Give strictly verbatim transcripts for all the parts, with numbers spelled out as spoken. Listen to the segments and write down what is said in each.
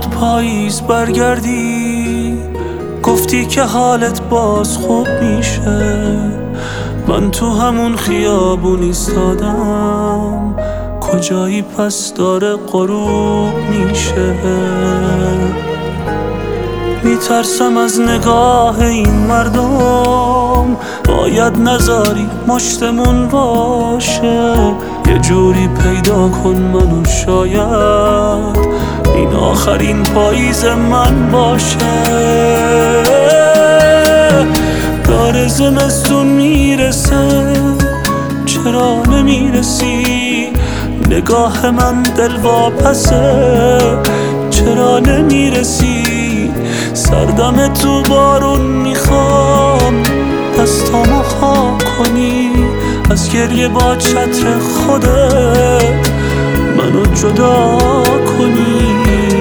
بود پاییز برگردی، گفتی که حالت باز خوب میشه. من تو همون خیابون ایستادم، کجایی پس داره غروب میشه. میترسم از نگاه این مردم، باید نذاری مشتمون باشه. یه جوری پیدا کن منو، شاید این آخرین پاییز من باشه. داره زمستون میرسه، چرا نمیرسی؟ نگاه من دلواپسه، چرا نمیرسی؟ سردم تو بارون میخوام، دستامو خاک کنی، از گریه با چتر خودت منو جدا کنی.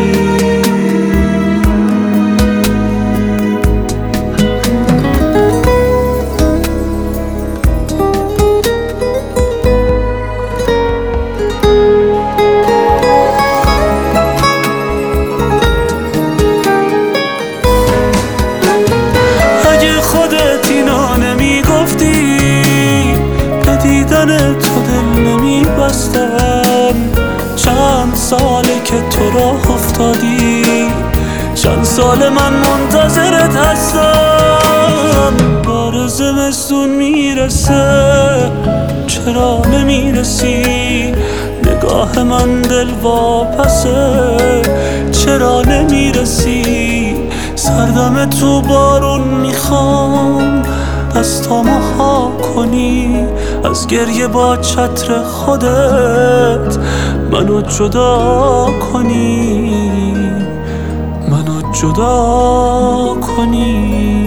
تو دل نمی بستم، چند ساله که تو راه افتادی، چند سال من منتظرت هستم. بار زمستون میرسه، چرا نمیرسی؟ نگاه من دلواپسه، چرا نمیرسی؟ سردم تو بارون میخوام، دستامو خاک کنی، از گریه با چتر خودت منو جدا کنی، منو جدا کنی.